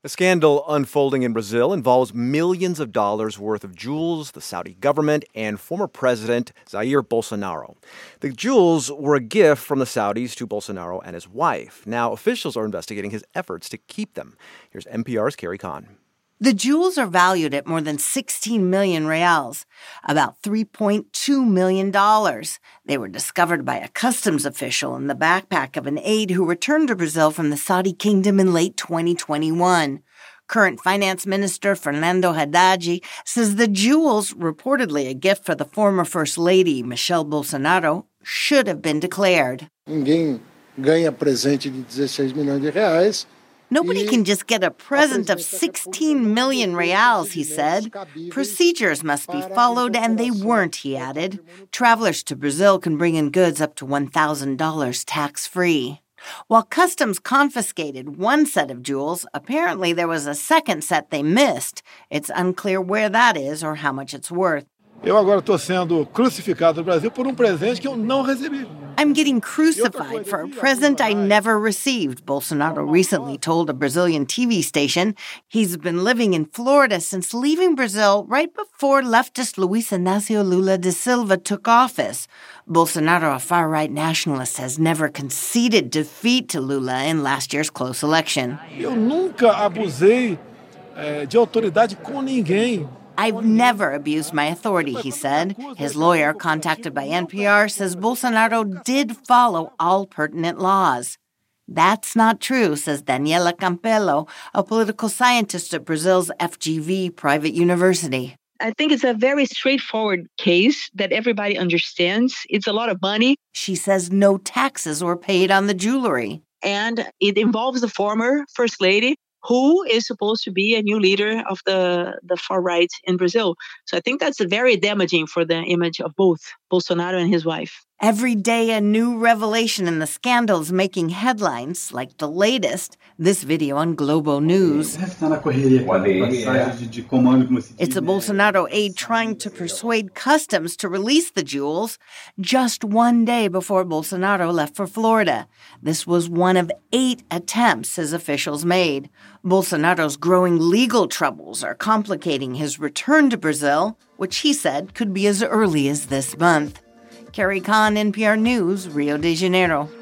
A scandal unfolding in Brazil involves millions of dollars worth of jewels, the Saudi government, and former President Jair Bolsonaro. The jewels were a gift from the Saudis to Bolsonaro and his wife. Now, officials are investigating his efforts to keep them. Here's NPR's Carrie Kahn. The jewels are valued at more than 16 million reals, about $3.2 million. They were discovered by a customs official in the backpack of an aide who returned to Brazil from the Saudi kingdom in late 2021. Current Finance Minister Fernando Haddad says the jewels, reportedly a gift for the former First Lady Michelle Bolsonaro, should have been declared. Ninguém ganha presente de 16 milhões de reais. Nobody can just get a present of 16 million reals, he said. Procedures must be followed, and they weren't, he added. Travelers to Brazil can bring in goods up to $1,000 tax-free. While customs confiscated one set of jewels, apparently there was a second set they missed. It's unclear where that is or how much it's worth. Eu agora estou sendo crucificado no Brasil por presente que eu não recebi. I'm getting crucified for a present I never received, Bolsonaro recently told a Brazilian TV station. He's been living in Florida since leaving Brazil right before leftist Luiz Inácio Lula da Silva took office. Bolsonaro, a far-right nationalist, has never conceded defeat to Lula in last year's close election. Eu nunca abusei de autoridade com ninguém. I've never abused my authority, he said. His lawyer, contacted by NPR, says Bolsonaro did follow all pertinent laws. That's not true, says Daniela Campelo, a political scientist at Brazil's FGV private university. I think it's a very straightforward case that everybody understands. It's a lot of money. She says no taxes were paid on the jewelry. And it involves the former First Lady, who is supposed to be a new leader of the far right in Brazil. So I think that's very damaging for the image of both Bolsonaro and his wife. Every day a new revelation in the scandals making headlines, like the latest, this video on Globo News. It's a Bolsonaro aide trying to persuade customs to release the jewels just one day before Bolsonaro left for Florida. This was one of 8 attempts his officials made. Bolsonaro's growing legal troubles are complicating his return to Brazil, which he said could be as early as this month. Carrie Kahn, NPR News, Rio de Janeiro.